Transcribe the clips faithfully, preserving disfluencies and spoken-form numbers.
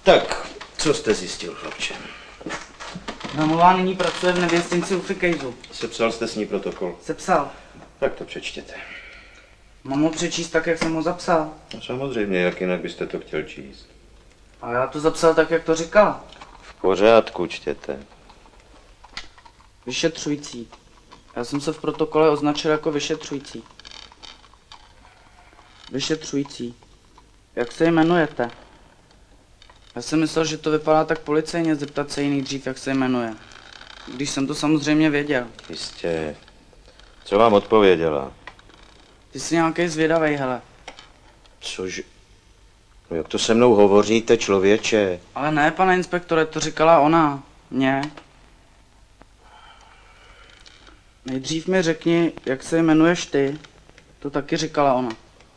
Tak, co jste zjistil, chlapče? Hramová nyní pracuje v nevěstinci u Fikejzu. Sepsal jste s ní protokol? Sepsal. Tak to přečtěte. Mám ho přečíst tak, jak jsem ho zapsal. No samozřejmě, jak jinak byste to chtěl číst. A já to zapsal tak, jak to říkala. V pořádku čtěte. Vyšetřující. Já jsem se v protokole označil jako vyšetřující. Vyšetřující. Jak se jmenujete? Já jsem myslel, že to vypadá tak policejně zeptat se jí nejdřív, jak se jmenuje. Když jsem to samozřejmě věděl. Jistě. Co vám odpověděla? Ty jsi nějaký zvědavej, hele. Což? No jak to se mnou hovoříte, člověče? Ale ne, pane inspektore, to říkala ona. Mně. Nejdřív mi řekni, jak se jmenuješ ty. To taky říkala ona.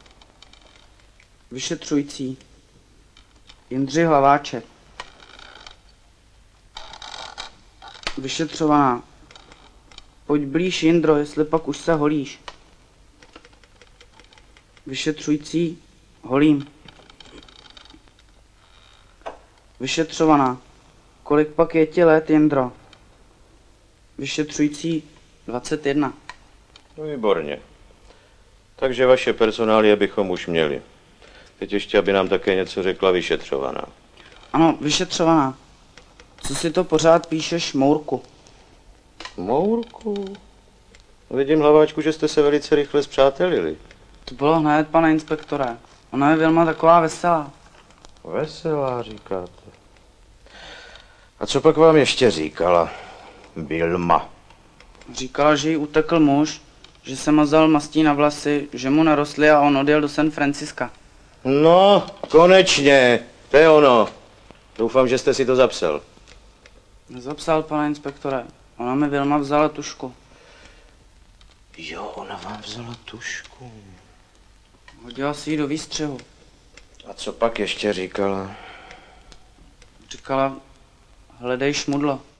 Vyšetřující. Jindřich Hlaváček. Vyšetřovaná. Pojď blíž, Jindro, jestli pak už se holíš. Vyšetřující. Holím. Vyšetřovaná. Kolik pak je ti let, Jindro? Vyšetřující. dvacet jedna. No výborně. Takže vaše personálie bychom už měli. Teď ještě, aby nám také něco řekla vyšetřovaná. Ano, vyšetřovaná. Co si to pořád píšeš, Mourku? Mourku? Vidím, Hlaváčku, že jste se velice rychle spřátelili. To bylo hned, pane inspektore. Ona je Vilma taková veselá. Veselá, říkáte. A co pak vám ještě říkala Vilma? Říkala, že jí utekl muž, že se mazal mastí na vlasy, že mu narostly a on odjel do San Franciska. No, konečně, to je ono. Doufám, že jste si to zapsal. Nezapsal, pane inspektore. Ona mi Vilma vzala tušku. Jo, ona vám vzala tušku. Hodila si ji do výstřihu. A co pak ještě říkala? Říkala, hledej šmudlo.